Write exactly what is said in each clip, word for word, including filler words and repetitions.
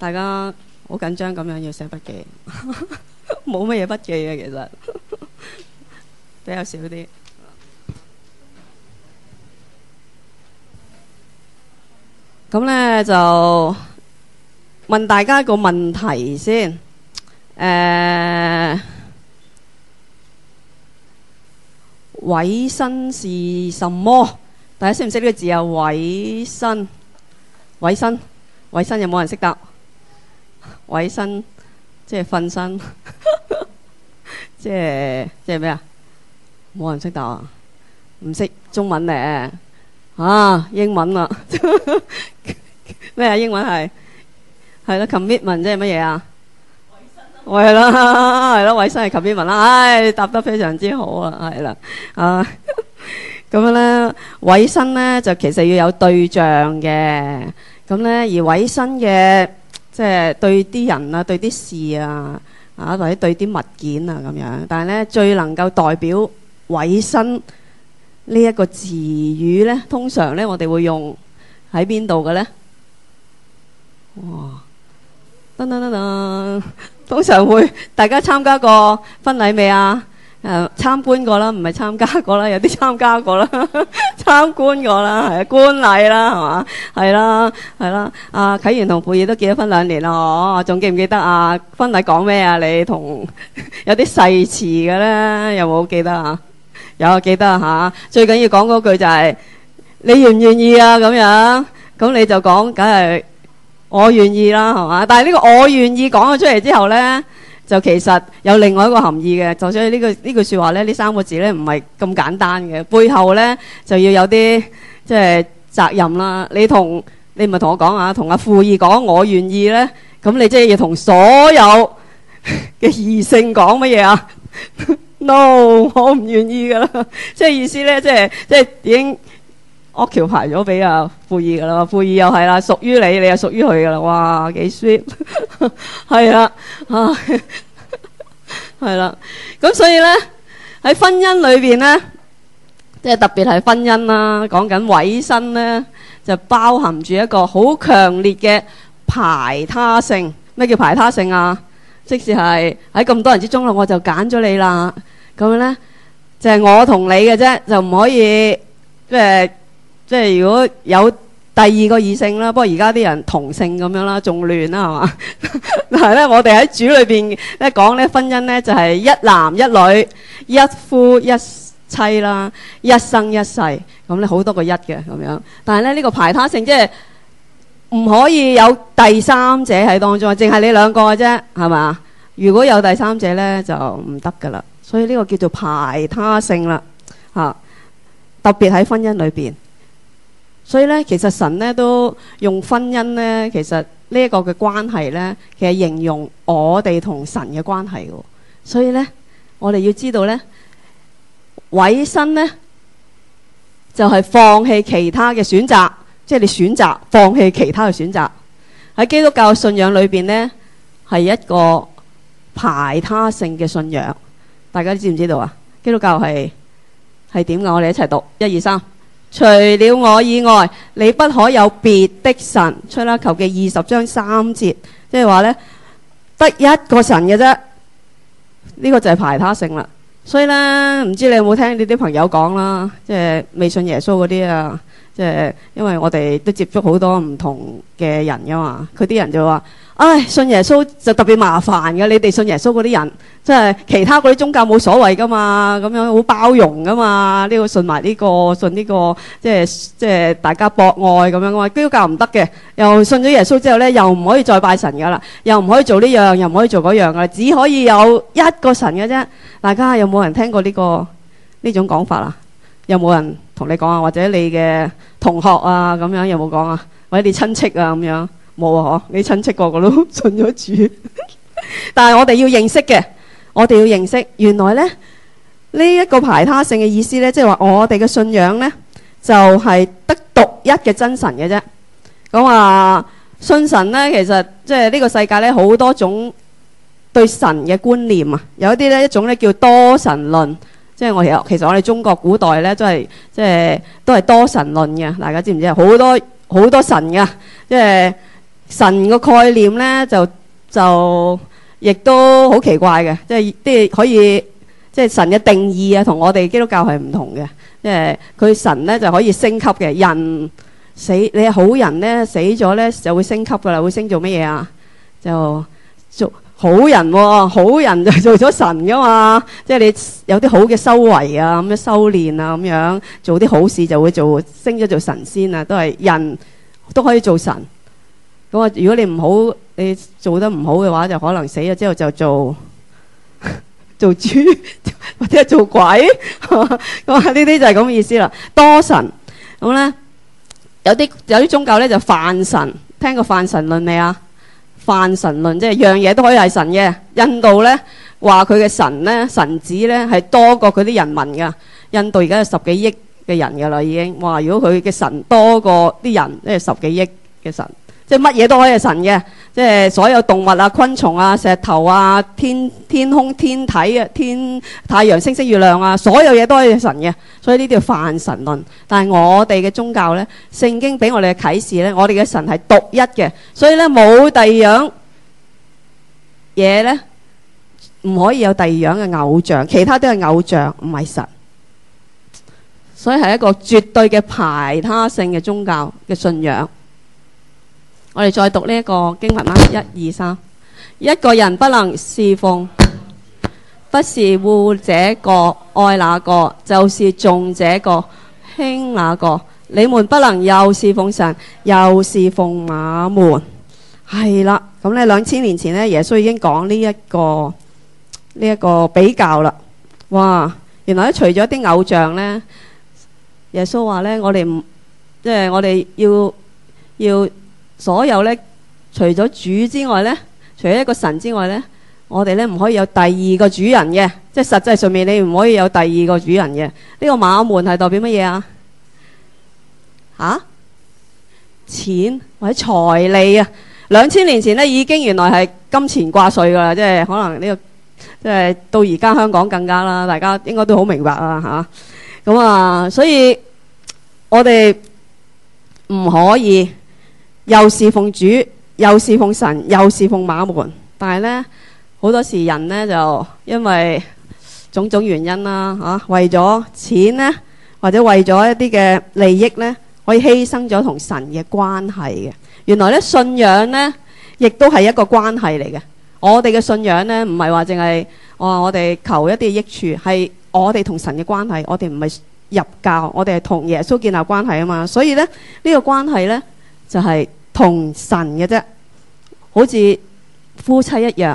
大家好緊張咁樣要寫筆記，冇乜嘢筆記嘅其實比較少啲。咁咧就問大家一個問題先，誒，委身是什麼？大家識唔識呢個字啊？委身，委身，委身有冇人識答？委身即係瞓身，即係即係咩啊？冇人識答啊？唔識中文咧啊？英文啊？咩啊？英文係係咯 commitment 即係乜嘢啊？委身咯，係啦，係咯，委身係 commitment 啦。唉，答得非常之好啊，係啦，啊咁樣咧，委身咧就其實要有對象嘅，咁咧而委身嘅即係對啲人啊、對啲事啊，啊或者對啲物件啊咁樣，但係咧最能夠代表委身呢一個詞語咧，通常咧我哋會用喺邊度嘅咧？哇！噔噔噔噔，通常會大家參加過婚禮未啊？誒、呃、參觀過啦，唔係參加過啦，有啲參加過啦，參觀過啦，係啊，觀禮啦，係嘛？係啦，係啦。阿啟源同傅儀都結咗婚兩年啦，哦，仲記唔記得啊？婚禮講咩啊？你同有啲誓詞嘅咧，有冇記得啊？有記得嚇。最緊要講嗰句就係、是、你願唔願意啊？咁樣咁你就講，梗係我願意啦，係嘛？但係呢個我願意講咗出嚟之後咧，就其實有另外一個含義嘅，就所以呢個呢句説話咧，呢三個字咧唔係咁簡單嘅，背後咧就要有啲即係責任啦。你同你唔係同我講啊，同阿傅儀講我願意咧，咁你即係要同所有嘅異性講乜嘢啊？No， 我唔願意噶啦，即係意思咧，即係即係已經occupy咗俾阿傅儀噶啦，傅儀又係啦，屬於你，你又屬於佢噶啦，哇，幾 sweet， 係啦，啊，係啦，咁所以咧喺婚姻裏邊咧，即係特別係婚姻啦，講緊委身咧，就包含住一個好強烈嘅排他性。咩叫排他性啊？即使係喺咁多人之中啦，我就揀咗你啦，咁樣咧就係我同你嘅啫，就唔可以即係。即係如果有第二個異性啦，不過而家啲人同性咁樣啦，仲亂啦係嘛？但係咧，我哋喺主裏邊咧講咧，婚姻咧就係一男一女，一夫一妻啦，一生一世咁咧，好多個一嘅咁樣。但係咧呢個排他性即係唔可以有第三者喺當中，淨係你兩個嘅啫，係嘛？如果有第三者咧就唔得噶啦。所以呢個叫做排他性啦，嚇，特別喺婚姻裏邊。所以咧，其實神咧都用婚姻咧，其實呢一個嘅關係咧，其實形容我哋同神嘅關係嘅。所以咧，我哋要知道咧，委身咧就係放棄其他嘅選擇，即係你選擇放棄其他嘅選擇。喺基督教信仰裏邊咧，係一個排他性嘅信仰。大家知唔知道啊？基督教係係點㗎？我哋一齊讀，一二三。除了我以外，你不可有別的神。出埃及記二十章三節，即係話咧，得一個神嘅啫。呢、這個就係排他性啦。所以咧，唔知你有冇聽你啲朋友講啦，即係未信耶穌嗰啲啊，即係因為我哋都接觸好多唔同嘅人噶嘛，佢啲人就話：唉，信耶穌就特別麻煩嘅，你哋信耶穌嗰啲人，即係其他嗰啲宗教冇所謂噶嘛，咁樣好包容噶嘛，呢個信埋呢個，信呢個，即係即係大家博愛咁樣噶嘛。基督教唔得嘅，又信咗耶穌之後咧，又唔可以再拜神噶啦，又唔可以做呢樣，又唔可以做嗰樣噶啦，只可以有一個神嘅啫。大家有冇人聽過呢個呢種講法啊？有冇人同你講啊？或者你嘅同學啊咁樣有冇講啊？或者你親戚啊咁樣？冇啊！嗬，你親戚個個都信咗主，但係我哋要認識嘅，我哋要認識原來咧呢一個排他性嘅意思咧，即係話我哋嘅信仰咧就係得獨一嘅真神嘅啫。咁啊，信神咧，其實即係呢個世界咧好多種對神嘅觀念啊，有一啲咧一種咧叫多神論，即係我哋其實我哋中國古代咧都係即係都係多神論嘅，大家知唔知啊？好多好多神嘅，即係。 神個概念咧就就亦都好奇怪嘅，即係即係可以即係神嘅定義啊，同我哋基督教係唔同嘅。即係佢神咧就可以升級嘅，人死你係好人咧死咗咧就會升級噶啦，會升做乜嘢啊？就做好人喎、哦，好人就做咗神噶嘛。即係你有啲好嘅修為啊，咁樣修練啊，咁樣做啲好事就會做升咗做神仙啊，都係人都可以做神。咁啊，如果你唔好，你做得唔好嘅話，就可能死咗之後就做做豬或者係做鬼。咁啊，呢啲就係咁嘅意思啦。多神咁咧，有啲有啲宗教咧就泛神，聽過泛神論未啊？泛神論即係樣嘢都可以係神嘅。印度咧話佢嘅神咧神子咧係多過佢啲人民噶。印度而家有十幾億嘅人噶啦，已經哇！如果佢嘅神多過啲人，即係十幾億嘅神。即係乜嘢都可以係神嘅，即係所有動物啊、昆蟲啊、石頭啊、天天空天體啊、天太陽、星星、月亮啊，所有嘢都可以係神嘅。所以呢啲叫泛神論。但係我哋嘅宗教咧，聖經俾我哋嘅啟示咧，我哋嘅神係獨一嘅，所以咧冇第二樣嘢咧，唔可以有第二樣嘅偶像，其他都係偶像，唔係神。所以係一個絕對嘅排他性嘅宗教嘅信仰。我哋再讀呢一個經文啦，一二三。一個人不能侍奉，不是惡這個愛那個，就是重這個輕那個。你們不能又侍奉神，又侍奉馬門。係啦，咁咧兩千年前咧，耶穌已經講呢一個呢一個比較啦。哇，原來咧除咗啲偶像咧，耶穌話咧，我哋唔即係我哋要要。所有咧，除咗主之外咧，除咗一個神之外咧，我哋咧唔可以有第二個主人嘅，即係實際上面你唔可以有第二個主人嘅。呢個馬門係代表乜嘢啊？吓？錢或者財利啊？兩千年前咧已經原來係金錢掛帥噶啦，即係可能呢個即係到而家香港更加啦，大家應該都好明白啊吓。咁啊，所以我哋唔可以。又侍奉主，又侍奉神，又侍奉馬門。但係咧，好多時人咧就因為種種原因啦，吓、啊、為咗錢咧，或者為咗一啲嘅利益咧，可以犧牲咗同神嘅關係嘅。原來咧信仰咧，亦都係一個關係嚟嘅。我哋嘅信仰咧，唔係話淨係我我哋求一啲益處，係我哋同神嘅關係。我哋唔係入教，我哋係同耶穌建立關係啊嘛。所以咧呢、呢個關係咧。就係、是、同神嘅啫，好似夫妻一樣。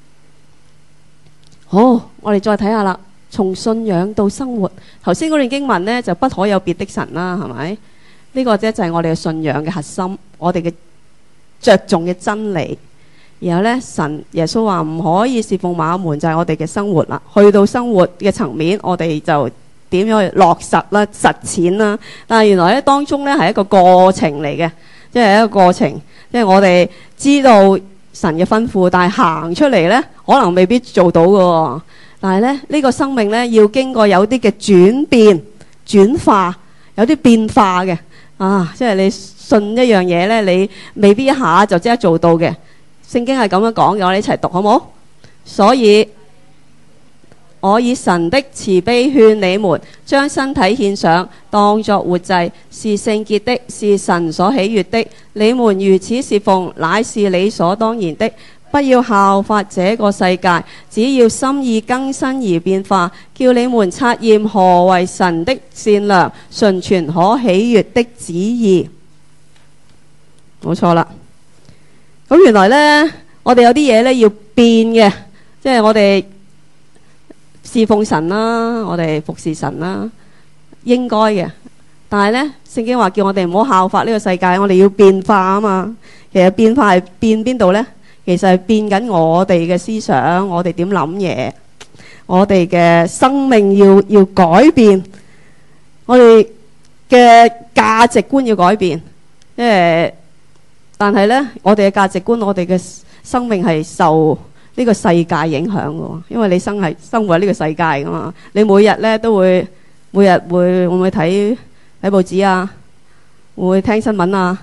好，我哋再睇下啦。從信仰到生活，頭先嗰段經文呢，就不可有別的神啦，係咪？呢、這個啫就係我哋嘅信仰嘅核心，我哋嘅着重嘅真理。然後呢，神耶穌話唔可以侍奉馬門，就係、是、我哋嘅生活啦。去到生活嘅層面，我哋就點樣去落實啦、實踐啦。但係原來咧當中呢，係一個過程嚟嘅。即係一個過程，即係我哋知道神嘅吩咐，但係行出嚟呢，可能未必做到㗎。但係咧，呢、呢個生命呢，要經過有啲嘅轉變、轉化，有啲變化嘅啊！即係你信一樣嘢呢，你未必一下就即刻做到嘅。聖經係咁樣講嘅，我哋一齊讀好冇？所以。我以神的慈悲勸你們，將身體獻上，當作活祭，是聖潔的，是神所喜悅的。你們如此侍奉，乃是理所當然的。不要效法這個世界，只要心意更新而變化，叫你們察驗何為神的善良、純全、可喜悅的旨意。冇錯啦。咁原來呢，我哋有啲嘢呢要變嘅，即係我哋。侍奉神啦，我哋服侍神啦，應該嘅。但係呢，聖經話叫我哋唔好效法呢個世界，我哋要變化啊嘛。其實變化係變邊度呢？其實係變緊我哋嘅思想，我哋點諗嘢，我哋嘅生命要要改變，我哋嘅價值觀要改變。即係，但係呢，我哋嘅價值觀，我哋嘅生命係受呢個世界影響嘅，因為你生係生活喺呢個世界噶嘛，你每日咧都會每日會會唔會睇睇報紙啊？會唔會聽新聞啊？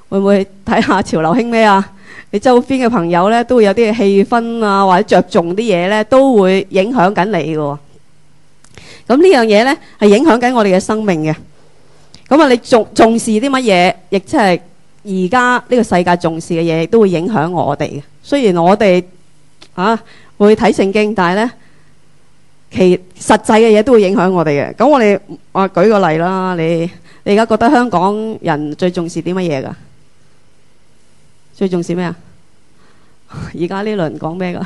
會唔會睇下潮流興咩啊？你周邊嘅朋友咧都會有啲氣氛啊，或者着重啲嘢咧，都會影響緊你嘅。咁呢樣嘢咧係影響緊我哋嘅生命嘅。咁啊，你重重視啲乜嘢，亦即係而家呢個世界重視嘅嘢，都會影響我哋嘅。雖然我哋啊會睇聖經，但係咧其實際嘅嘢都會影響我哋嘅。咁我哋啊舉個例啦，你你而家覺得香港人最重視啲乜嘢㗎？最重視咩啊？而家呢輪講咩㗎？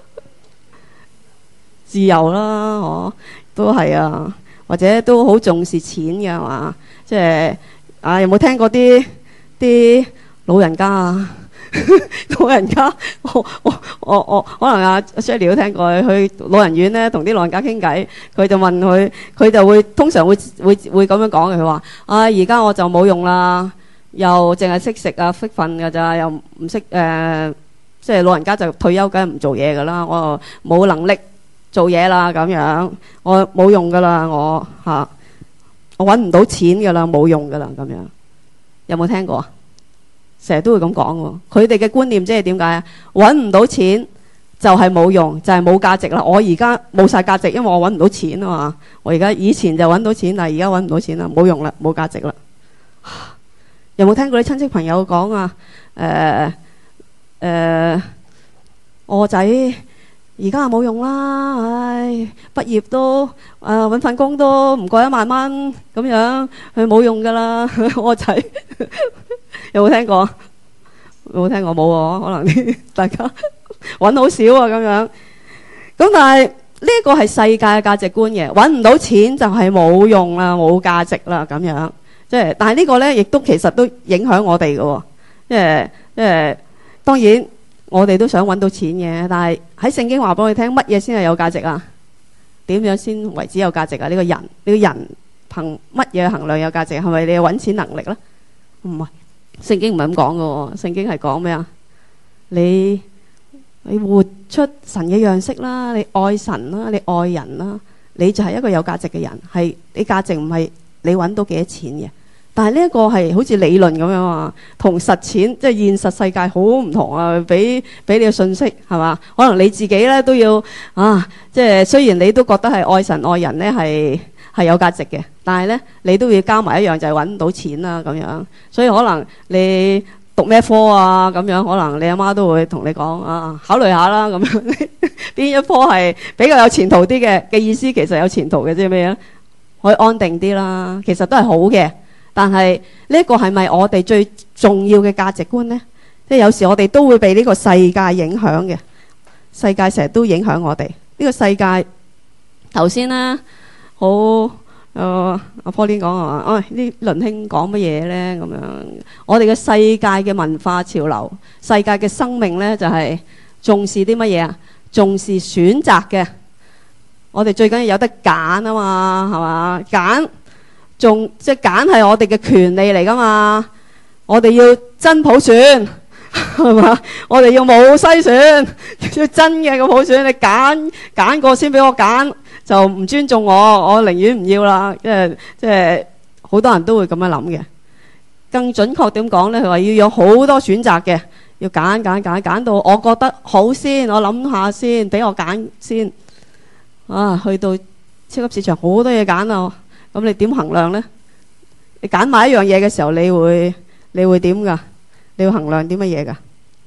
自由啦，哦，都係啊，或者都好重視錢嘅係嘛？即係啊，有冇聽過啲啲老人家啊？老人家，我我我我可能阿 Shirley 都聽過，去老人院咧同啲老人家傾偈，佢就問佢，佢就會通常會會會咁樣講嘅，佢話：啊，而家我就冇用啦。又淨係識食啊，識瞓㗎咋，又唔識誒，即係老人家就退休梗係唔做嘢㗎啦。我冇能力做嘢啦，咁樣我冇用㗎啦，我嚇我揾唔到錢㗎啦，冇用㗎啦，咁樣有冇聽過啊？成日都會咁講喎。佢哋嘅觀念即係點解啊？揾唔到錢就係冇用，就係冇價值啦。我而家冇晒價值，因為我揾唔到錢啊嘛。我而家以前就揾到錢，但係而家揾唔到錢啦，冇用啦，冇價值啦。有冇聽過啲親戚朋友講啊？誒、呃、誒、呃，我個仔而家冇用啦，唉，畢業都誒揾份工都唔過一萬蚊咁樣，佢冇用噶啦。我個仔有冇聽過？有冇聽過？冇喎，可能啲大家揾好少啊咁樣。咁但係呢個係世界嘅價值觀嘅，揾唔到錢就係冇用啦，冇價值啦咁樣。即係，但係呢個咧，亦都其實都影響我哋嘅。即係，即係，當然我哋都想揾到錢嘅，但係喺聖經話俾我哋聽，乜嘢先係有價值啊？點樣先為止有價值啊？呢個人，呢個人憑乜嘢衡量有價值？係咪你嘅揾錢能力咧？唔係，聖經唔係咁講嘅。聖經係講咩啊？你你活出神嘅樣式啦，你愛神啦，你愛人啦，你就係一個有價值嘅人。係你價值唔係你揾到幾多錢嘅。但係呢一個係好似理論咁樣啊，同實踐即係現實世界好唔同啊！俾俾你嘅信息係嘛？可能你自己咧都要啊，即係雖然你都覺得係愛神愛人咧係係有價值嘅，但係咧你都要加埋一樣就係揾到錢啦咁樣。所以可能你讀咩科啊咁樣，可能你阿媽都會同你講啊，考慮下啦咁樣。邊一科係比較有前途啲嘅嘅意思？其實有前途嘅即係咩啊？可以安定啲啦，其實都係好嘅。但係呢一個係咪我哋最重要嘅價值觀呢？即係有時我哋都會被呢個世界影響嘅，世界成日都影響我哋。呢個世界頭先呢，好誒阿 Pauline 講話，哎呢輪興講乜嘢呢？咁樣我哋嘅世界嘅文化潮流，世界嘅生命呢，就係重視啲乜嘢啊？重視選擇嘅。我哋最緊要有得揀啊嘛，係嘛？揀。仲即係揀係我哋嘅權利嚟噶嘛？我哋要真普選係嘛？我哋要冇篩選，要真嘅個普選。你揀揀過先俾我揀，就唔尊重我，我寧願唔要啦。即係即係好多人都會咁樣諗嘅。更準確點講咧，佢話要有好多選擇嘅，要揀揀揀揀到我覺得好先，我諗下先，俾我揀先。啊，去到超級市場好多嘢揀啊！咁你點衡量呢？你揀買一樣嘢嘅時候，你會你會點噶？你會衡量啲乜嘢噶？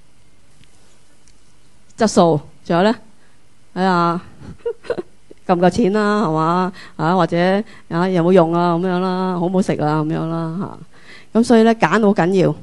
質素，仲有呢？哎呀，夠唔夠錢啦？係嘛？啊，或者啊有冇用啊？咁樣啦，好唔好食啊？咁樣啦嚇。咁所以呢，揀好緊要。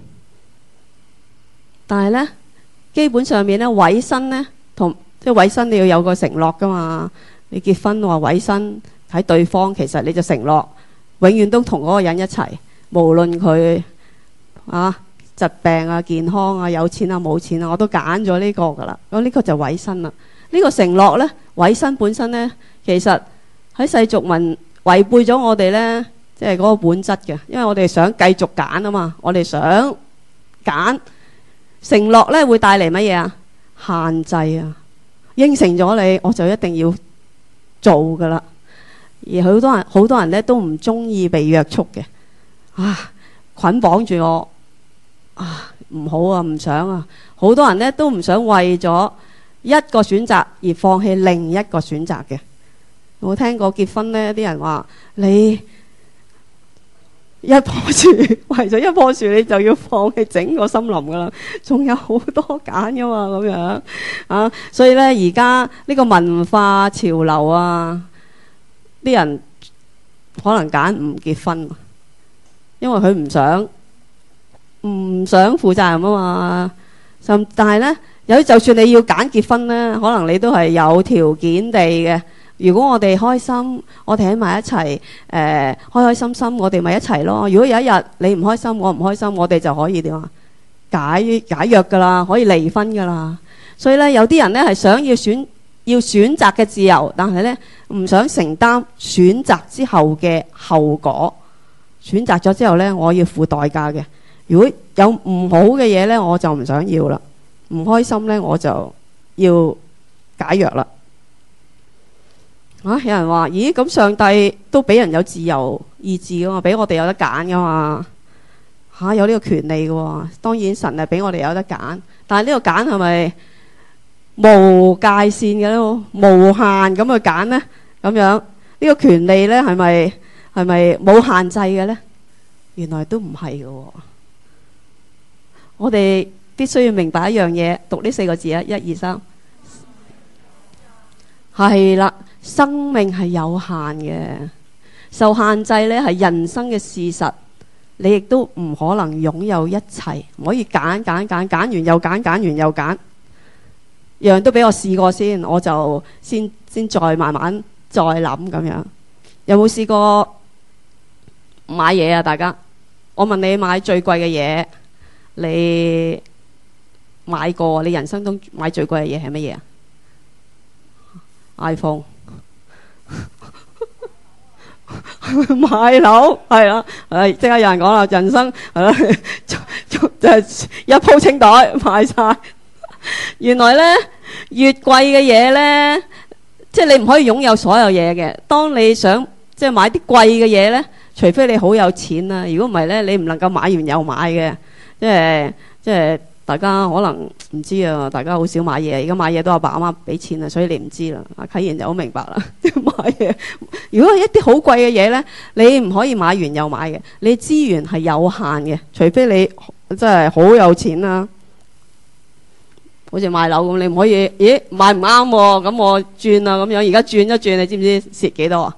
但係呢，基本上面呢，委身呢，同即係委身你要有個承諾噶嘛。你結婚話委身。喺對方，其實你就承諾永遠都同嗰個人一齊，無論佢啊疾病啊、健康啊、有錢啊、冇錢啊，我都揀咗呢個噶啦。咁呢個就委身啦。呢個承諾呢，委身本身呢，其實喺世俗文違背咗我哋呢，即係嗰個本質嘅。因為我哋想繼續揀啊嘛，我哋想揀承諾呢，會帶嚟乜嘢啊？限制啊！應承咗你，我就一定要做噶啦。而好多人好多人咧都唔中意被約束嘅，啊捆綁住我啊唔好啊，唔想啊，好多人呢都唔想為咗一個選擇而放棄另一個選擇嘅。我聽過結婚呢啲人話，你一棵樹為咗一棵樹你就要放棄整個森林噶啦，仲有好多揀噶嘛，咁樣啊。所以呢而家呢個文化潮流啊，啲人可能揀唔結婚，因為佢唔想唔想負責任啊嘛。甚但係呢，有就算你要揀結婚呢，可能你都係有條件地嘅。如果我哋開心，我哋喺埋一齊，誒、呃、開開心心，我哋咪一齊咯。如果有一日你唔開心，我唔開心，我哋就可以點啊？解解約噶啦，可以離婚噶啦。所以呢，有啲人呢係想要選要選擇嘅自由，但係呢唔想承擔選擇之後嘅後果。選擇咗之後呢，我要付代價嘅。如果有唔好嘅嘢呢，我就唔想要啦。唔開心呢，我就要解約啦。啊！有人話：咦，咁上帝都俾人有自由意志噶嘛，俾我哋有得揀噶嘛？吓、啊，有呢個權利噶。當然神係俾我哋有得揀，但係呢個揀係咪無界線嘅咧？無限咁去揀呢？咁樣呢、呢個權利呢係咪係咪冇限制嘅呢？原來都唔係噶。我哋必須要明白一樣嘢，讀呢四個字啊，一二三，係啦。生命係有限嘅，受限制呢係人生嘅事實。你亦都唔可能擁有一切，唔可以揀揀揀揀完又揀，揀完又揀，樣樣都俾我試過先，我就先先再慢慢再諗咁樣。有冇試過買嘢啊？大家，我問你買最貴嘅嘢，你買過？你人生中買最貴嘅嘢係乜嘢啊？iPhone。買樓係啦，誒，即刻有人講啦，人生係啦，就係一鋪清袋買晒。原來呢，越貴嘅嘢呢，即係你唔可以擁有所有嘢嘅。當你想即係買啲貴嘅嘢呢，除非你好有錢啦，如果唔係呢，你唔能夠買完又買嘅。即係即係。大家可能唔知啊，大家好少買嘢，而家買嘢都阿爸阿媽俾錢啊，所以你唔知啦。阿啟賢就好明白啦，買嘢。如果係一啲好貴嘅嘢呢，你唔可以買完又買嘅，你資源係有限嘅，除非你真係好有錢啦。好似買樓咁，你唔可以，咦買唔啱喎，咁我轉啊咁樣，而家轉一轉，你知唔知蝕幾多啊？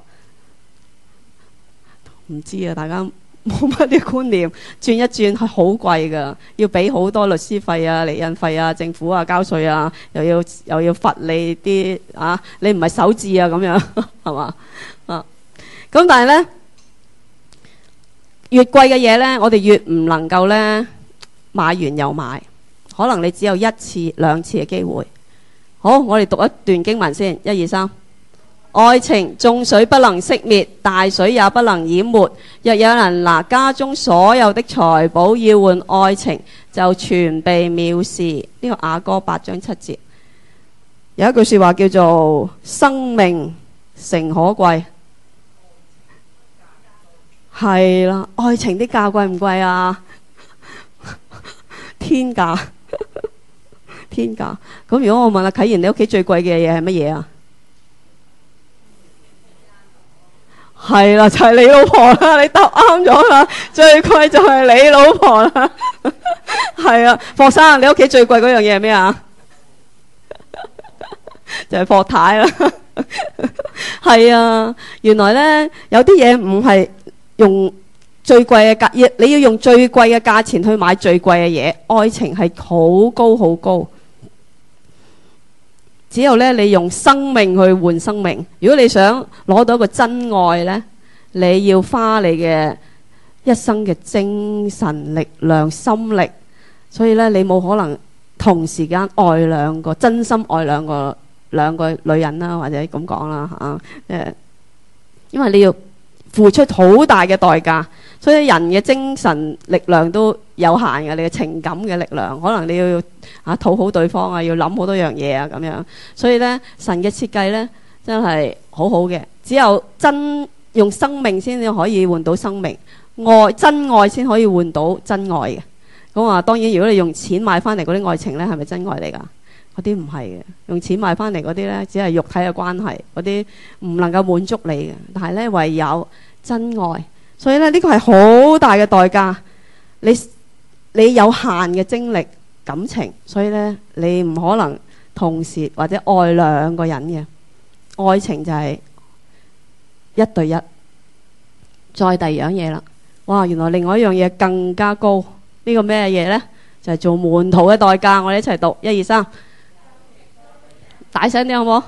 唔知啊，大家。冇乜啲觀念，轉一轉係好貴噶，要俾好多律師費啊、離印費啊、政府啊交稅啊，又要又要罰你啲啊，你唔係首置啊咁樣，係嘛啊？咁但係呢，越貴嘅嘢呢，我哋越唔能夠呢買完又買，可能你只有一次兩次嘅機會。好，我哋讀一段經文先，一二三。愛情眾水不能熄滅，大水也不能淹沒。若有人拿家中所有的財寶要換愛情，就全被藐視。呢個雅歌八章七節有一句說話叫做生命誠可貴。係啦，愛情的價貴唔貴啊？天價，天價。咁如果我問阿啟賢，你屋企最貴嘅嘢係乜嘢啊？係啦，就係你老婆啦，你答啱咗啦，最貴就係你老婆啦。係啊，霍生，你屋企最貴嗰樣嘢係咩啊？就係霍太啦。係啊，原來呢，有啲嘢唔係用最貴嘅價，你要用最貴嘅價錢去買最貴嘅嘢。愛情係好高好高。只有咧，你用生命去換生命。如果你想攞到一個真愛呢，你要花你嘅一生嘅精神力量、心力。所以咧，你冇可能同時間愛兩個，真心愛兩個兩個女人啦，或者咁講啦嚇。誒，因為你要付出好大嘅代價，所以人嘅精神力量都有限嘅，你嘅情感嘅力量，可能你要啊討好對方啊，要諗好多樣嘢啊咁樣。所以呢，神嘅設計呢，真係好好嘅。只有真用生命先至可以換到生命，愛真愛先可以換到真愛嘅。 咁話當然，如果你用錢買翻嚟嗰啲愛情咧，係咪真愛嚟㗎？嗰啲唔係嘅，用錢買翻嚟嗰啲咧，只係肉體嘅關係，嗰啲唔能夠滿足你嘅。但係咧，唯有真愛，所以咧呢個係好大嘅代價。你你有限嘅精力、感情，所以咧你唔可能同時或者愛兩個人嘅。愛情就係一對一。再第二樣嘢啦，哇！原來另外一樣嘢更加高。呢個咩嘢呢？就係做門徒嘅代價。我哋一齊讀，一二三，大聲啲好冇？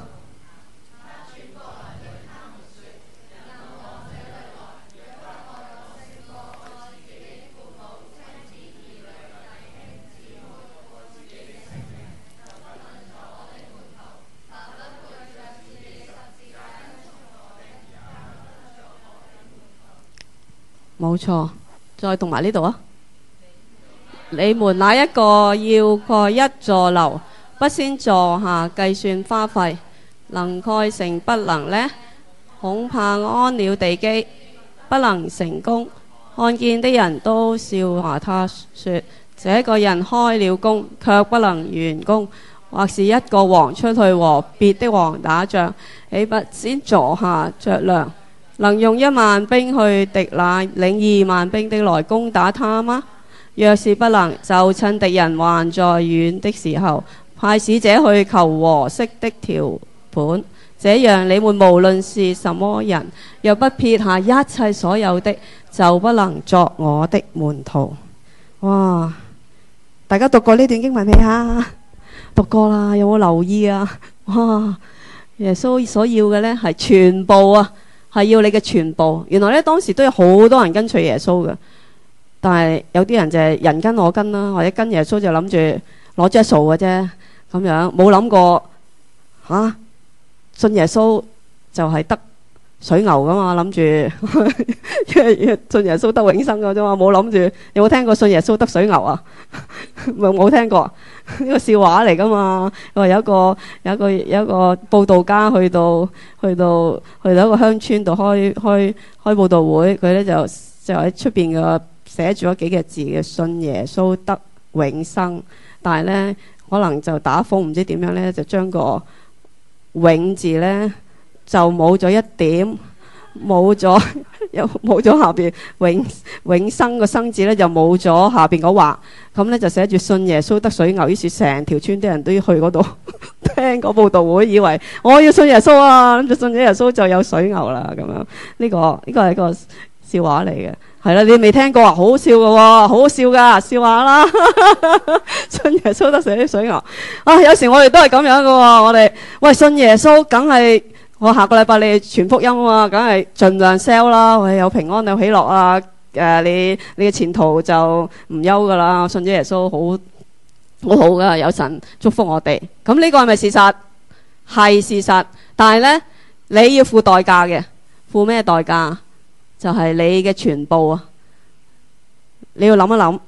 冇錯，再讀埋呢度啊！你們哪一個要蓋一座樓，不先坐下計算花費，能蓋成不能呢？恐怕安了地基，不能成功。看見的人都笑話他說：這個人開了工，卻不能完工。或是一個王出去和別的王打仗，豈不先坐下酌量，能用一萬兵去敵那領二萬兵的來攻打他嗎？若是不能，就趁敵人還在遠的時候，派使者去求和息的條款。這樣你們無論是什麼人，若不撇下一切所有的，就不能作我的門徒。哇！大家讀過呢段經文未啊？讀過啦，有冇留意啊？哇！耶穌所要嘅呢係全部啊，係要你嘅全部。原來呢，當時都有好多人跟隨耶穌嘅。但係有啲人就係人跟我跟啦，或者跟耶穌就諗住攞隻數嘅啫，咁樣冇諗過吓、啊、信耶穌就係得水牛噶嘛，諗住信耶穌得永生噶啫嘛，冇諗住。有冇聽過信耶穌得水牛啊？冇冇聽過？呢個笑話嚟噶嘛。話有一個有一個有一個佈道家去到去到去到一個鄉村度開開開佈道會，佢咧就就喺出邊嘅。寫住咗幾個字嘅信耶穌得永生，但係呢，可能就打風唔知點樣呢，就將個永字呢，就冇咗一點，冇咗又冇咗下邊永永生個生字呢，就冇咗下邊嗰畫，咁呢，就寫住信耶穌得水牛，於是成條村啲人都要去嗰度聽嗰佈道會，以為我要信耶穌啊，諗住信咗耶穌就有水牛啦咁樣。呢、這個呢、這個係一個笑話嚟嘅。係啦，你未聽過啊？好好笑嘅喎，好好笑噶，笑下啦！信耶穌得水水牛啊！有時我哋都係咁樣嘅喎，我哋喂信耶穌，梗係我下個禮拜你傳福音啊嘛，梗係盡量 sell 啦，喂有平安有喜樂啊！誒、呃，你你嘅前途就唔憂噶啦，信咗耶穌好好好噶，有神祝福我哋。咁呢個係咪事實？係事實，但係呢，你要付代價嘅，付咩代價？就係你嘅全部啊！你要諗一諗，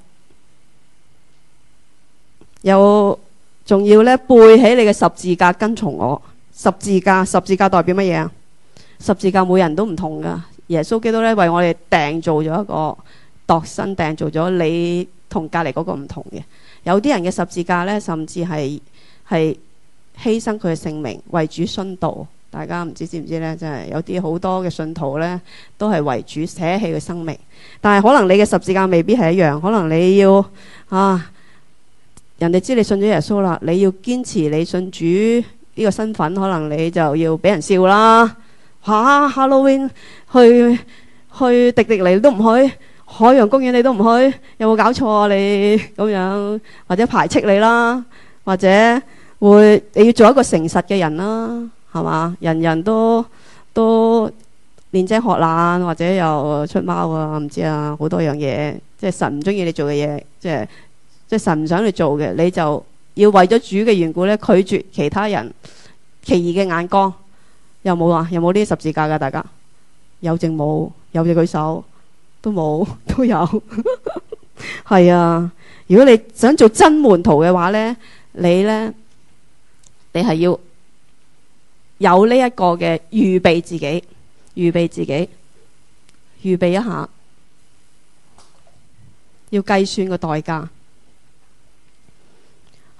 又仲要咧背起你嘅十字架跟從我。十字架，十字架代表乜嘢啊？十字架每人都唔同噶。耶穌基督咧為我哋訂做咗一個度身訂做咗你同隔籬嗰個唔同嘅。有啲人嘅十字架咧，甚至係係犧牲佢嘅性命為主殉道。大家唔知知唔知呢？真係有啲好多嘅信徒呢，都係為主捨棄佢生命。但係可能你嘅十字架未必係一樣，可能你要啊，人哋知你信咗耶穌啦，你要堅持你信主呢個身份，可能你就要俾人笑啦。嚇、啊、Halloween 去去迪迪尼都唔去，海洋公園你都唔去，有冇搞錯啊你咁樣？或者排斥你啦，或者會你要做一個誠實嘅人啦。係嘛？人人都都練精學懶，或者又出貓啊，唔知啊，好多樣嘢。即係神唔中意你做嘅嘢，即係即係神唔想你做嘅，你就要為咗主嘅緣故咧，拒絕其他人奇異嘅眼光。有冇啊？有冇呢啲十字架㗎？大家有定冇？有就舉手，都冇都有。係啊，如果你想做真門徒嘅話咧，你咧你係要有呢一個嘅預備自己，預備自己，預備一下，要計算個代價。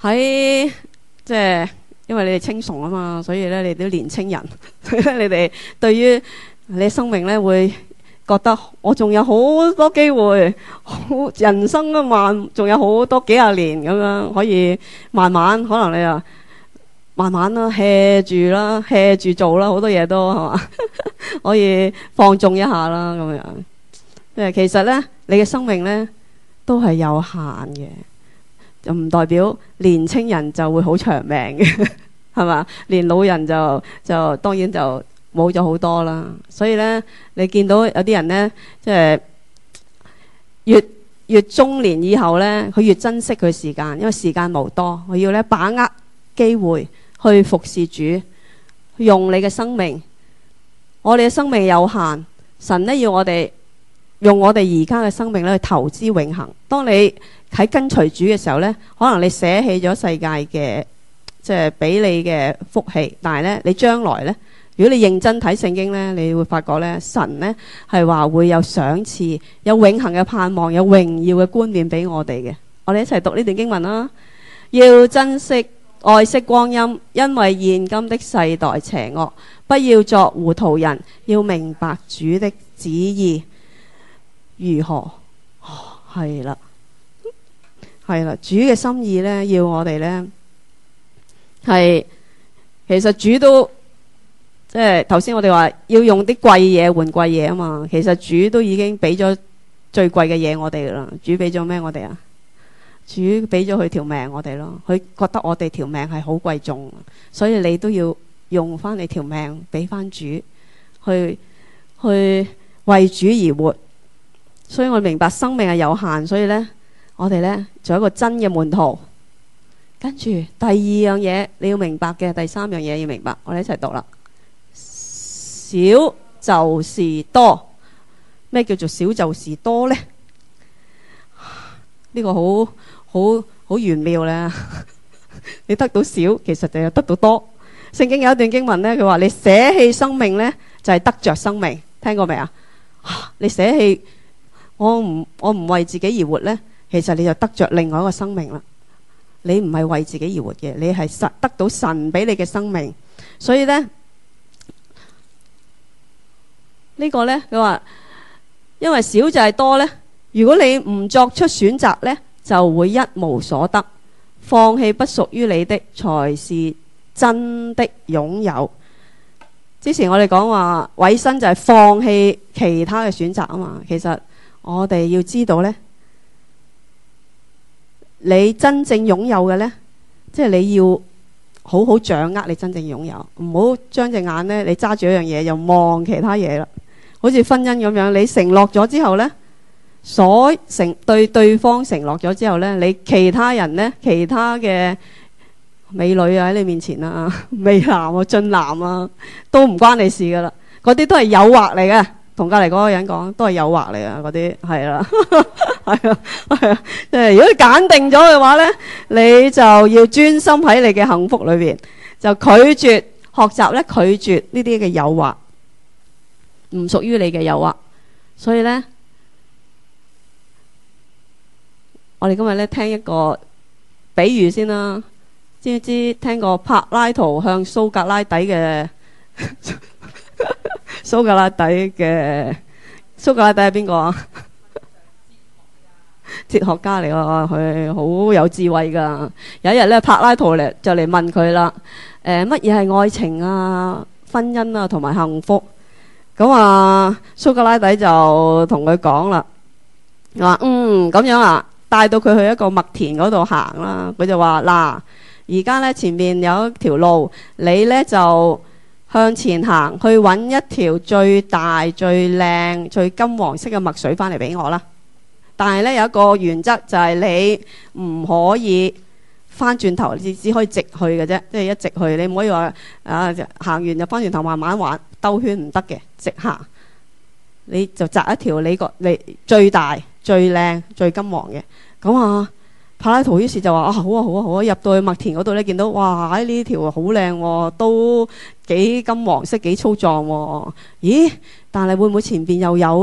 喺即係因為你哋青崇啊嘛，所以咧你哋都年青人，所以咧你哋對於你生命咧會覺得我仲有好多機會，好人生啊慢，仲有好多幾廿年咁樣可以慢慢，可能你啊慢慢啦 hea 住啦 hea 住做啦，好多嘢都係嘛可以放縱一下啦咁樣。誒，其實咧你嘅生命咧都係有限嘅，就唔代表年青人就會好長命嘅，係嘛？連老人就就當然就冇咗好多啦。所以咧，你見到有啲人咧，即係越越中年以後咧，佢越珍惜佢時間，因為時間無多，佢要咧把握機會去服侍主，用你嘅生命。我哋嘅生命有限，神咧要我哋用我哋而家嘅生命咧去投資永恆。當你喺跟隨主嘅時候呢，可能你捨棄咗世界嘅即係俾你嘅福氣，但係呢，你將來呢，如果你認真睇聖經呢，你會發覺呢，神呢係話會有賞賜，有永恆嘅盼望，有榮耀嘅冠冕俾我哋嘅。我哋一齊讀呢段經文啦。要珍惜愛惜光陰，因為現今的世代邪惡，不要作糊塗人，要明白主的旨意如何。係啦。係啦，主嘅心意呢，要我哋呢，係，其實主都即係頭先我哋話要用啲貴嘢換貴嘢啊嘛。其實主都已經俾咗最貴嘅嘢我哋啦。主俾咗咩我哋啊？主俾咗佢條命我哋咯。佢覺得我哋條命係好貴重，所以你都要用翻你條命俾翻主，去去為主而活。所以我明白生命係有限，所以呢。我哋呢，做一個真嘅門徒。跟住第二樣嘢你要明白嘅，第三樣嘢要明白，我哋一齊讀啦。少就是多。咩叫做少就是多呢？呢個好好好玄妙咧。你得到少，其實就有得到多。聖經有一段經文呢，佢話你捨棄生命呢，就係得着生命。聽過未啊？你捨棄，我唔我唔為自己而活呢，其實你就得着另外一個生命啦。你唔係為自己而活嘅，你係實得到神俾你嘅生命。所以呢，呢個呢，佢話因為少就係多呢，如果你唔作出選擇呢，就會一無所得。放棄不屬於你的，才是真的擁有。之前我哋講話委身就係放棄其他嘅選擇啊嘛。其實我哋要知道呢，你真正擁有嘅呢，即係你要好好掌握你真正擁有，唔好將隻眼呢，你揸住一樣嘢又望其他嘢啦。好似婚姻咁樣，你承諾咗之後呢，所承對對方承諾咗之後呢，你其他人呢，其他嘅美女啊喺你面前啊，美男啊俊男啊，都唔關你事噶啦，嗰啲都係誘惑嚟嘅。同隔籬嗰個人講，都係誘惑嚟啊！嗰啲係啦，係啊，係啊。即係如果你揀定咗嘅話呢，你就要專心喺你嘅幸福裏邊，就拒絕學習咧，拒絕呢啲嘅誘惑，唔屬於你嘅誘惑。所以呢，我哋今日咧聽一個比喻先啦。知唔知聽過柏拉圖向蘇格拉底嘅？蘇格拉底嘅蘇格拉底係邊個啊？哲學家嚟㗎，佢好有智慧㗎。有一日咧，柏拉圖嚟就嚟問佢啦，誒乜嘢係愛情啊、婚姻啊同埋幸福？咁啊，蘇格拉底就同佢講啦，話嗯咁樣啊，帶到佢去一個麥田嗰度行啦。佢就話嗱，而家咧前面有一條路，你咧就向前行去揾一條最大、最靚、最金黃色嘅麥穗翻嚟俾我啦。但係咧有一個原則，就係你唔可以翻轉頭，你只可以直去嘅啫，即係一直去。你唔可以話啊行完就翻轉頭慢慢玩兜圈，唔得嘅，直行。你就摘一條你個你最大、最靚、最金黃嘅。咁啊，柏拉圖於是就話啊好啊好啊好啊，入到去麥田嗰度咧，見到哇呢條好靚喎，都幾金黃色幾粗壯喎。咦？但係會唔會前邊又有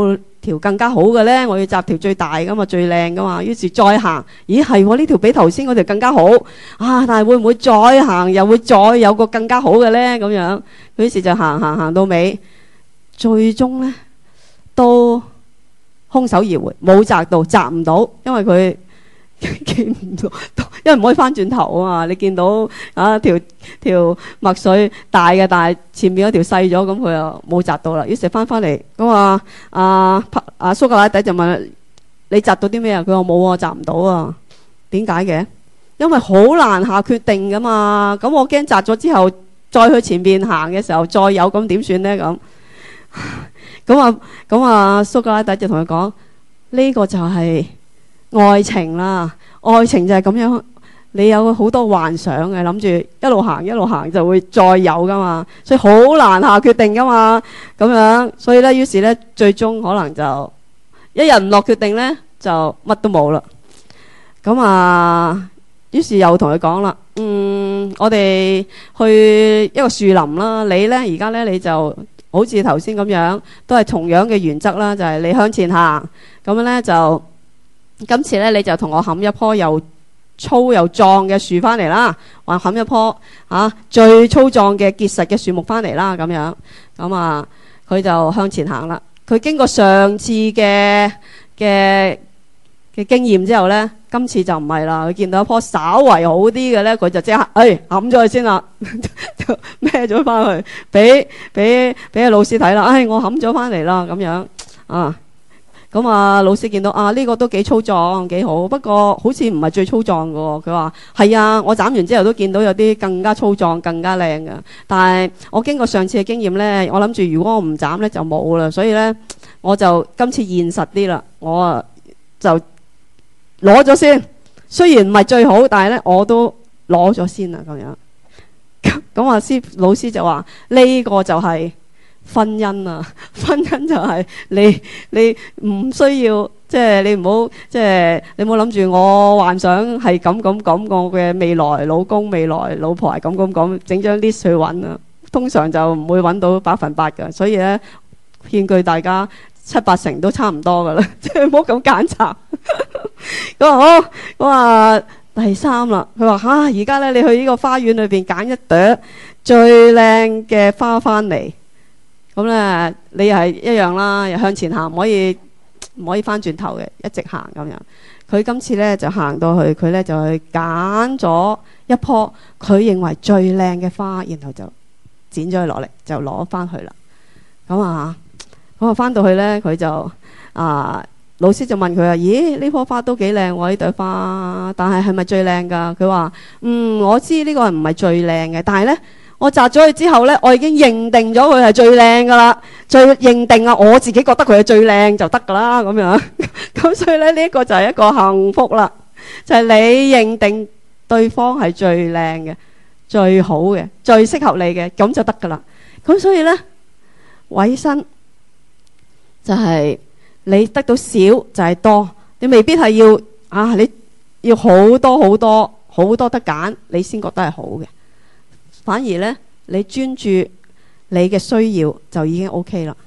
條更加好嘅呢？我要摘條最大噶嘛，最靚噶嘛。於是再行，咦係喎，呢條比頭先嗰條更加好啊！但係會唔會再行又會再有個更加好嘅呢？咁樣，於是就行行行到尾，最終呢都空手而回，冇摘到，摘唔到，因為佢見唔到，因為唔可以翻轉頭啊嘛。你見到啊條條墨水大嘅，但係前面嗰條細咗，咁佢又冇摘到啦。於是翻翻嚟咁啊，阿阿蘇格拉底就問你摘到啲咩啊？佢話冇啊，摘唔到啊。點解嘅？因為好難下決定噶嘛。咁我驚摘咗之後再去前邊行嘅時候再有，咁點算呢？咁咁啊咁啊蘇格拉底就同佢講，呢個就係愛情啦，愛情就係咁樣，你有好多幻想嘅，諗住一路行一路行就會再有噶嘛，所以好難下決定噶嘛，咁樣，所以呢，於是呢，最終可能就一日唔落決定呢，就乜都冇啦。咁啊，於是又同佢講啦，嗯，我哋去一個樹林啦，你呢，而家呢，你就好似頭先咁樣，都係同樣嘅原則啦，就係你向前行，咁樣呢就。今次咧，你就同我冚一棵又粗又壯嘅樹翻嚟啦，話冚一棵啊最粗壯嘅結實嘅樹木翻嚟啦，咁樣咁啊，佢就向前行啦。佢經過上次嘅嘅嘅經驗之後咧，今次就唔係啦。佢見到一棵稍為好啲嘅咧，佢就即刻誒冚咗佢先啦，就孭咗翻去俾俾俾阿老師睇啦。唉、哎，我冚咗翻嚟啦，咁樣啊。咁啊，老師見到啊，呢、這個都幾粗壯，幾好。不過好似唔係最粗壯嘅。佢話係啊，我斬完之後都見到有啲更加粗壯、更加靚嘅。但係我經過上次嘅經驗呢，我諗住如果我唔斬呢，就冇啦。所以呢，我就今次現實啲啦，我啊就攞咗先。雖然唔係最好，但係呢，我都攞咗先啦。咁樣咁啊，師老師就話呢、這個就係、是。婚姻啊，婚姻就係你你唔需要，即係你唔好，即係你唔好諗住我幻想係咁咁咁，我嘅未來老公、未來老婆係咁咁咁，整張 list 去揾啊，通常就唔會揾到百分百㗎。所以咧，勸句大家七八成都差唔多噶啦，即係唔好咁揀擇。咁話好，我話第三啦，佢話吓，而家咧你去呢個花園裏邊揀一朵最靚嘅花翻嚟。咁咧，你又係一樣啦，又向前行，唔可以唔可以翻轉頭嘅，一直行咁樣。佢今次咧就行到去，佢咧就去揀咗一棵佢認為最靚嘅花，然後就剪咗佢落嚟，就攞翻去啦。咁啊，咁啊翻到去咧，佢就啊老師就問佢啊，咦呢棵花都幾靚喎，呢朵花，但係係咪最靚㗎？佢話嗯，我知呢個唔係最靚嘅，但係咧。我摘咗佢之後呢，我已經認定咗佢係最靚噶啦，最認定啊，我自己覺得佢係最靚就得噶啦，咁樣。咁所以呢，呢一個就係一個幸福啦，就係你認定對方係最靚嘅、最好嘅、最適合你嘅，咁就得噶啦。咁所以呢，委身就係你得到少就係多，你未必係要啊，你要好多好多好多得揀，你先覺得係好嘅。反而呢，你專注你嘅需要就已經 OK 啦。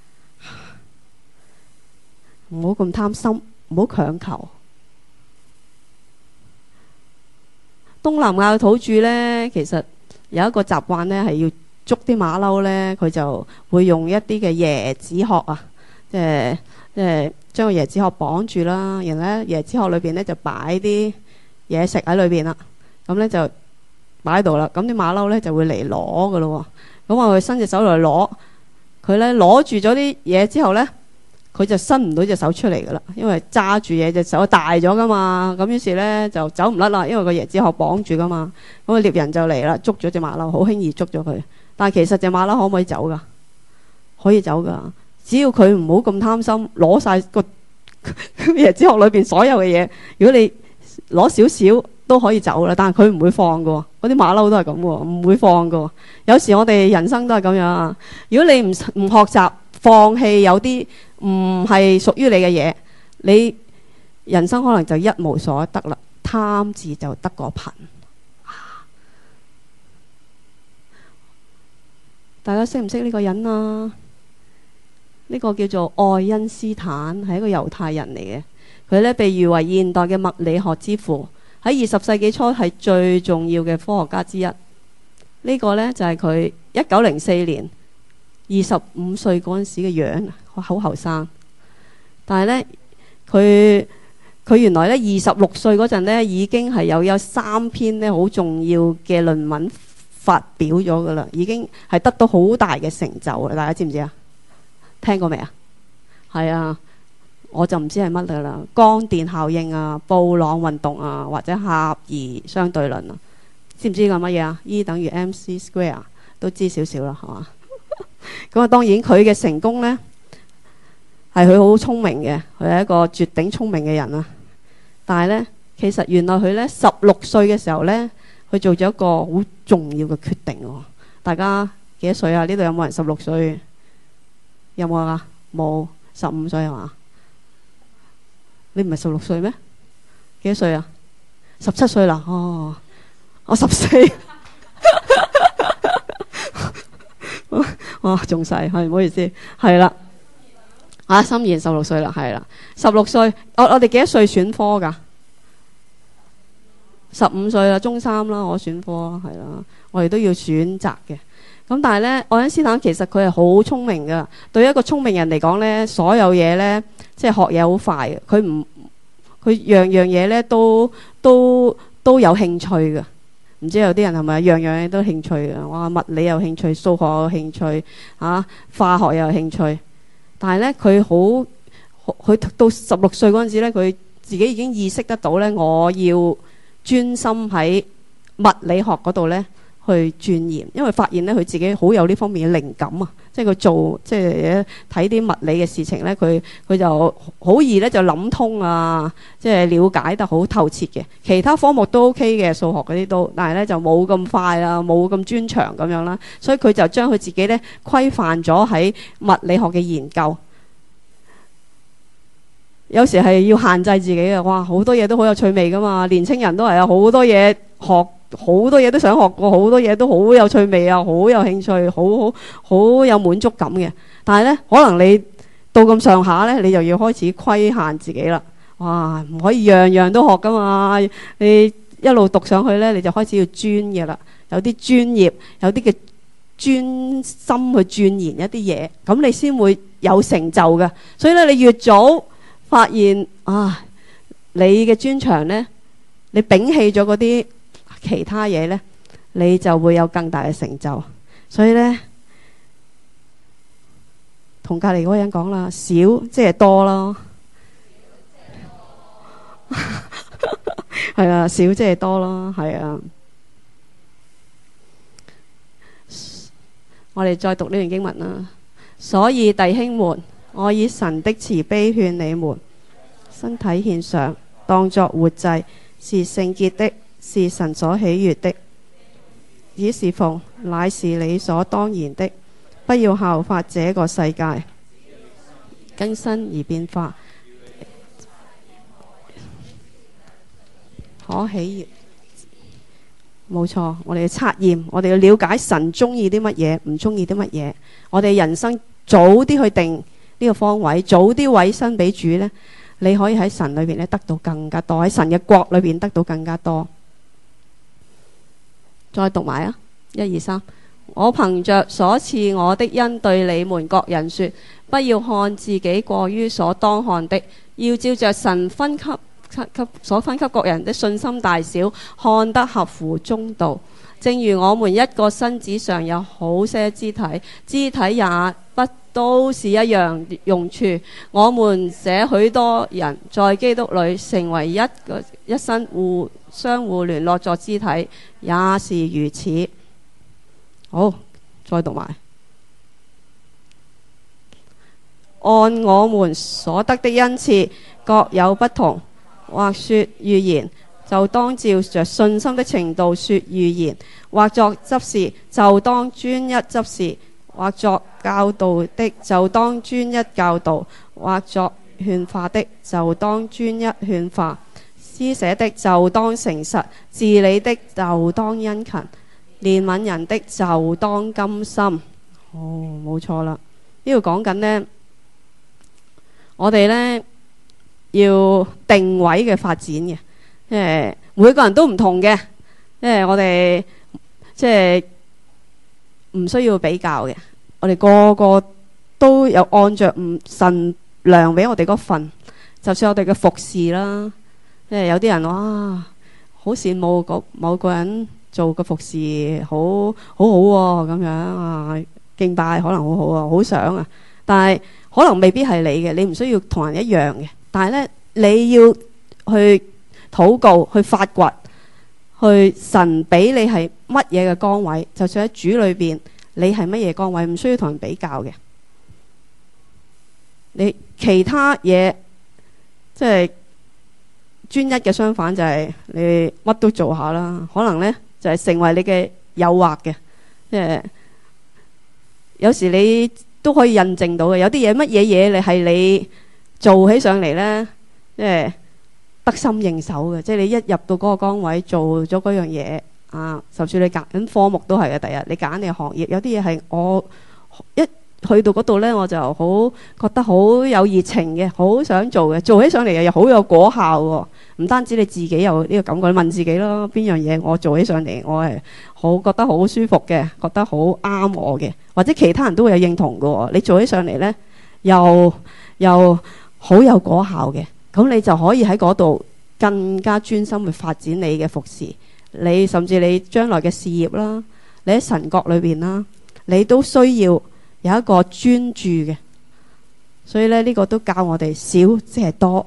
唔好咁貪心，唔好強求。東南亞嘅土著呢，其實有一個習慣呢，係要捉啲馬騮呢，佢就會用一啲嘅椰子殼啊，即係即係將個椰子殼綁住啦，然後呢椰子殼裏邊呢，就擺啲嘢食喺裏邊啦，咁呢就。擺喺度啦，咁啲馬騮咧就會嚟攞噶咯。咁我佢伸隻手嚟攞，佢咧攞住咗啲嘢之後咧，佢就伸唔到隻手出嚟噶啦，因為揸住嘢隻手大咗噶嘛。咁於是咧就走唔甩啦，因為個椰子殼綁住噶嘛。咁啊獵人就嚟啦，捉咗隻馬騮，好輕易捉咗佢。但係其實隻馬騮可唔可以走噶？可以走噶，只要佢唔好咁貪心，攞晒個椰子殼裏邊所有嘅嘢。如果你攞少少。都可以走啦，但係佢唔會放㗎，嗰啲馬騮都係咁喎，唔會放㗎。有時我哋人生都係咁樣啊。如果你唔唔學習放棄有啲唔係屬於你嘅嘢，你人生可能就一無所得啦。貪字就得個貧。大家識唔識呢個人啊？ 呢個叫做愛因斯坦，係一個猶太人嚟嘅。佢呢被譽為現代嘅物理學之父，喺二十世紀初係最重要嘅科學家之一。呢個呢就係佢一九零四年二十五歲嗰陣時嘅樣，好後生。但係呢，佢佢原來呢二十六歲嗰陣呢已經係有有三篇呢好重要嘅論文發表咗噶啦，已經係得到好大嘅成就啦。大家知唔知啊？聽過未啊？係啊，我就唔知係乜噶啦。光電效應啊、布朗運動啊，或者狹義相對論啊，知唔知個乜嘢啊 ？E 等於 mc square 都知少少啦，係嘛？咁啊，當然佢嘅成功呢，係佢好聰明嘅，佢係一個絕頂聰明嘅人啊。但係呢，其實原來佢呢十六歲嘅時候呢，佢做咗一個好重要嘅決定喎。大家幾多歲啊？呢度有冇人十六歲？有冇啊？冇，十五歲係嘛？你唔係十六歲咩？幾多歲啊？十七歲啦。哦，我十四。哇，仲細，係唔好意思，係啦。啊，心妍十六歲啦，係啦，十六歲。我我哋幾多歲選科噶？十五歲啦，中三啦，我選科係啦，我哋都要選擇嘅。咁但係呢，愛因斯坦其實佢係好聰明噶。對於一個聰明人嚟講呢，所有嘢呢，即係學嘢好快嘅。佢唔，佢樣樣嘢呢都都都有興趣噶。唔知有啲人係咪樣樣嘢都興趣嘅？哇，物理有興趣，數學有興趣，啊，化學又有興趣。但係呢，佢好，佢到十六歲嗰陣時呢，佢自己已經意識得到呢，我要專心喺物理學嗰度呢去鑽研，因為發現呢，佢自己好有呢方面嘅靈感啊！即係佢做即係睇啲物理嘅事情呢，佢佢就好易呢就諗通啊！即係了解得好透徹嘅。其他科目都 OK 嘅，數學嗰啲都，但係呢就冇咁快啦，冇咁專長咁樣啦。所以佢就將佢自己呢規範咗喺物理學嘅研究。有時係要限制自己嘅，哇！好多嘢都好有趣味噶嘛，年青人都係啊，好多嘢學，好多嘢都想學過，好多嘢都好有趣味啊，好有興趣，好好好有滿足感嘅。但係呢，可能你到咁上下呢，你就要開始規限自己啦。哇，唔可以樣樣都學噶嘛，你一路讀上去呢，你就開始要專嘅啦。有啲專業，有啲嘅專心去鑽研一啲嘢，咁你先會有成就嘅。所以呢，你越早發現啊，你嘅專長呢，你摒棄咗嗰啲其他嘢呢，你就會有更大嘅成就。所以呢，同隔離嗰個人講啦，少即係多咯，係啊，少即係多咯，係啊。我哋再讀呢段經文啦。所以弟兄們，我以神的慈悲勸你們，身體獻上，當作活祭，是聖潔的，是神所喜悅的。以侍奉乃是理所當然的，不要效法這個世界，更新而變化，可喜悅。冇錯，我哋要測驗，我哋要了解神中意啲乜嘢，唔中意啲乜嘢。我哋人生早啲去定呢個方位，早啲委身俾主呢，你可以喺神裏邊咧得到更加多，喺神嘅國裏邊得到更加多。再讀埋啊，一二三，我憑着所賜我的恩對你們各人說，不要看自己過於所當看的，要照着神分給給所分給各人的信心大小，看得合乎中道。正如我們一個身子上有好些肢體，肢體也不都是一樣用處。我們這許多人在基督裏成為一個一身，互相互聯絡作肢體，也是如此。好，再讀埋。按我們所得的恩賜各有不同，或說預言，就當照着信心的程度說預言；或作執事，就當專一執事；或作教導的，就當專一教導；或作勸化的，就當專一勸化；施捨的，就當誠實；治理的，就當殷勤；憐憫人的，就當甘心。哦，冇錯啦，呢度講緊呢， 我哋咧要定位嘅發展嘅，即係每個人都唔同嘅，即係我哋即係唔需要比較嘅。我哋個個都有按着唔神量俾我哋嗰份，就算我哋嘅服侍啦，即係有啲人哇好羨慕嗰某個人做嘅服侍好好好喎，咁樣啊敬拜可能好好啊，好想啊，但係可能未必係你嘅，你唔需要同人一樣嘅，但係咧你要去禱告，去發掘，去神俾你係乜嘢嘅崗位，就算喺主裏邊。你係乜嘢崗位？唔需要同人比較嘅。你其他嘢即係專一嘅相反，就係你乜都做下啦。可能呢就係成為你嘅誘惑嘅。即係有時你都可以印證到嘅。有啲嘢乜嘢嘢你係你做起上嚟呢，即係得心應手嘅。即係你一入到嗰個崗位做咗嗰樣嘢。啊，就算你揀緊科目都係嘅。第日你揀你嘅行業，有啲嘢係我一去到嗰度呢，我就好覺得好有熱情嘅，好想做嘅，做起上嚟又好有果效喎。唔單止你自己有呢個感覺，你問自己咯，邊樣嘢我做起上嚟我係好覺得好舒服嘅，覺得好啱我嘅，或者其他人都會有認同嘅喎。你做起上嚟呢，又又好有果效嘅，咁你就可以喺嗰度更加專心去發展你嘅服侍。你甚至你將來嘅事業啦，你喺神國裏邊啦，你都需要有一個專注嘅。所以咧呢個都教我哋少即係多。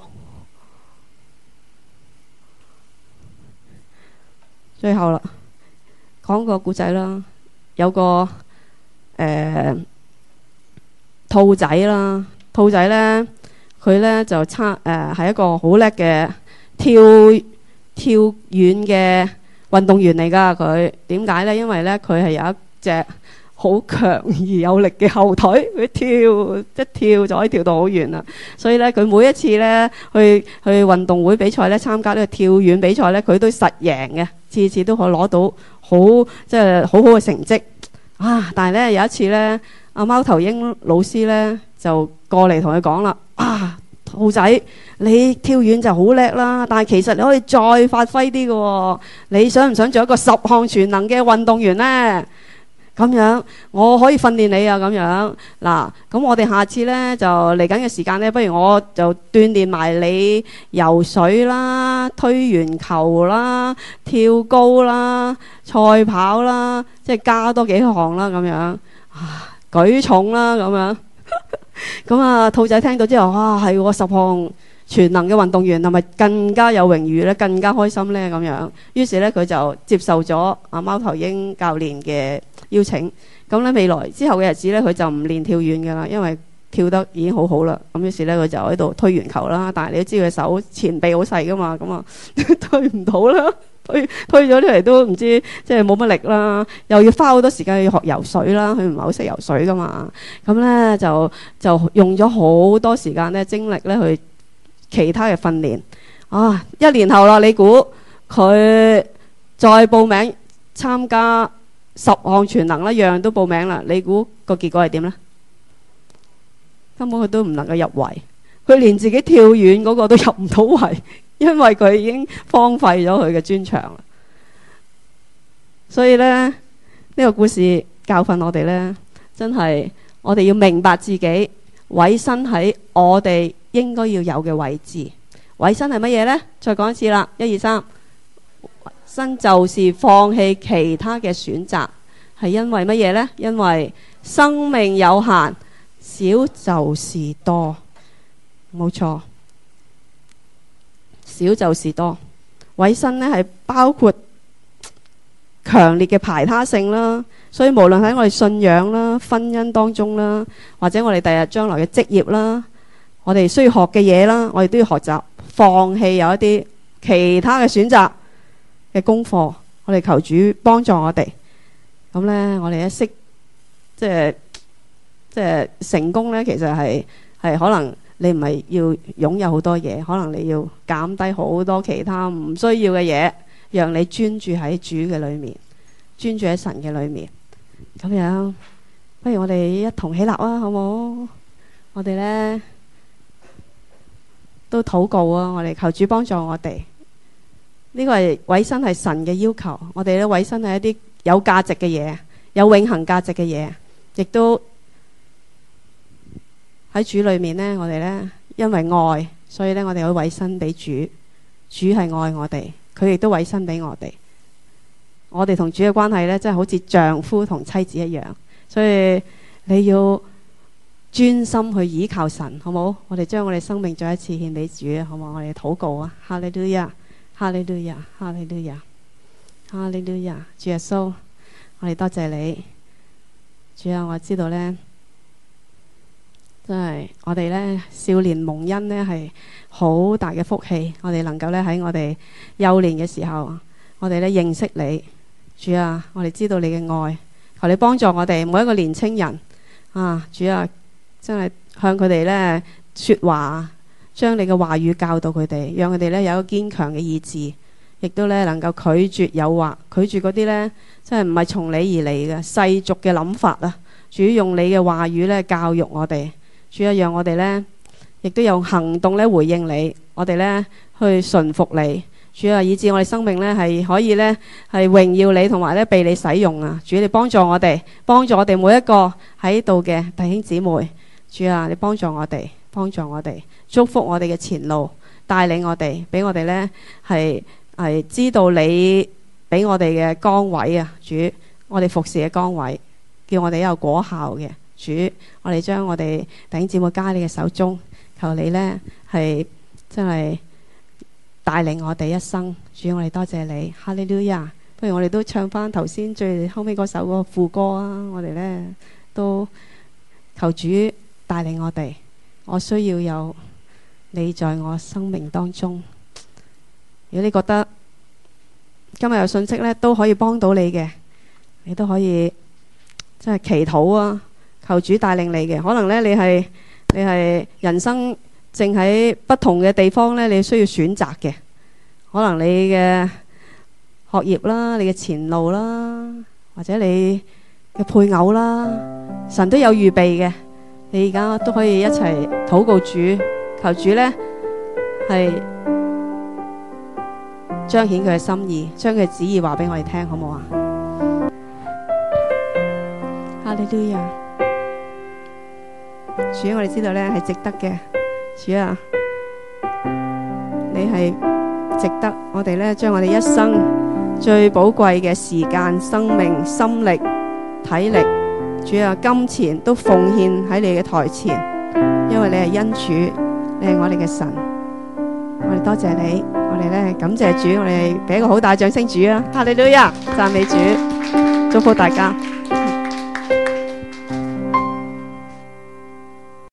最後啦，講個故仔啦，有個誒兔仔啦，兔仔咧佢咧就差誒係一個好叻嘅跳跳遠嘅運動員嚟噶。佢點解呢？因為呢，佢係有一隻好強而有力嘅後腿，佢跳一跳就可以跳到好遠啦。所以呢，佢每一次呢去去運動會比賽呢，參加呢個跳遠比賽呢，佢都實贏嘅，次次都可以攞到好即係好好嘅成績啊！但係呢，有一次呢，阿貓頭鷹老師呢就過嚟同佢講啦，啊！兔仔，你跳遠就好叻啦，但係其實你可以再發揮啲嘅。你想唔想做一個十項全能嘅運動員呢？咁樣我可以訓練你啊。咁樣嗱，咁我哋下次呢，就嚟緊嘅時間呢，不如我就鍛鍊埋你游水啦、推圓球啦、跳高啦、賽跑啦，即係加多幾項啦。咁樣啊，舉重啦，咁樣。咁啊，兔仔聽到之後，哇，係喎，十項全能嘅運動員，係咪更加有榮譽呢？更加開心呢？咁樣，於是呢，佢就接受咗阿貓頭鷹教練嘅邀請。咁呢，未來之後嘅日子呢，佢就唔練跳遠㗎啦，因為跳得已經好好啦。咁於是呢，佢就喺度推圓球啦。但係你都知佢手前臂好細㗎嘛，咁啊推唔到啦。推推咗出嚟都唔知，即係冇乜力啦，又要花好多時間去學游水啦，佢唔係好識游水噶嘛，咁呢，就就用咗好多時間呢精力呢去其他嘅訓練啊！一年後啦，你估佢再報名參加十項全能啦，樣樣都報名啦，你估個結果係點呢？根本佢都唔能夠入圍，佢連自己跳遠嗰個都入唔到圍。因為佢已經荒廢咗佢嘅專長啦，所以呢，呢、呢個故事教訓我哋呢，真係我哋要明白自己委身喺我哋應該要有嘅位置。委身係乜嘢呢？再講一次啦，一二三，委身就是放棄其他嘅選擇，係因為乜嘢呢？因為生命有限，少就是多，冇錯。少就是多，委身呢係包括強烈嘅排他性啦，所以無論喺我哋信仰啦、婚姻當中啦，或者我哋第日將來嘅職業啦，我哋需要學嘅嘢啦，我哋都要學習放棄有一啲其他嘅選擇嘅功課。我哋求主幫助我哋，咁呢，我哋一識即係即係成功呢，其實係係可能。你唔係要擁有好多嘢，可能你要減低好多其他唔需要嘅嘢，讓你專注喺主嘅裏面，專注喺神嘅裏面。咁樣，不如我哋一同起立啊，好冇？我哋呢都禱告啊！我哋求主幫助我哋。呢個係委身係神嘅要求，我哋咧委身係一啲有價值嘅嘢，有永恆價值嘅嘢，亦都喺主裏面呢，我哋呢，因為愛，所以呢，我哋可以委身俾主。主係愛我哋，佢亦都委身俾我哋。我哋同主嘅關係呢，真係好似丈夫同妻子一樣，所以你要專心去倚靠神，好冇？我哋將我哋生命再一次獻俾主，好冇？我哋禱告啊！哈利路亞，哈利路亞，哈利路亞，哈利路亞！主耶穌，我哋多謝你。主啊，我知道呢，真係我哋呢，少年蒙恩呢係好大嘅福氣。我哋能夠呢，喺我哋幼年嘅時候，我哋呢認識你。主啊，我哋知道你嘅愛，求你幫助我哋每一個年青人啊！主啊，真係向佢哋呢說話，將你嘅話語教導佢哋，讓佢哋呢有一個堅強嘅意志，亦都呢能夠拒絕誘惑，拒絕嗰啲呢真係唔係從你而嚟嘅世俗嘅諗法啊！主用你嘅話語呢教育我哋，主啊，讓我哋呢亦都用行動呢回應你，我哋呢去順服你。主啊，以致我哋生命呢係可以呢係榮耀你，同埋呢被你使用啊！主，你幫助我哋，幫助我哋每一個喺度嘅弟兄姊妹。主啊，你幫助我哋，幫助我哋，祝福我哋嘅前路，帶領我哋，俾我哋呢係係知道你俾我哋嘅崗位啊！主，我哋服侍嘅崗位，叫我哋有果效嘅。主，我哋將我哋弟兄姊妹加喺你嘅手中，求你呢係真係帶領我哋一生。主，我哋多謝你，哈利路亞！不如我哋都唱翻頭先最後尾嗰首個副歌啊！我哋呢都求主帶領我哋，我需要有你在我生命當中。如果你覺得今日有信息呢都可以幫到你嘅，你都可以真係祈禱啊！求主帶領你嘅，可能呢你係你係人生正喺不同嘅地方呢，你需要選擇嘅，可能你嘅學業啦，你嘅前路啦，或者你嘅配偶啦，神都有預備嘅。你而家都可以一齊禱告主，求主呢係彰顯佢嘅心意，將佢嘅旨意話俾我哋聽，好唔好啊？哈利路亞！主，我哋知道呢係值得嘅。主啊，你係值得我哋呢將我哋一生最寶貴嘅時間、生命、心力、體力，主啊，金錢都奉獻喺你嘅台前，因為你係恩主，你係我哋嘅神。我哋多謝你，我哋呢感謝主，我哋俾一個好大掌聲主啊！哈利路亞，讚美主，祝福大家。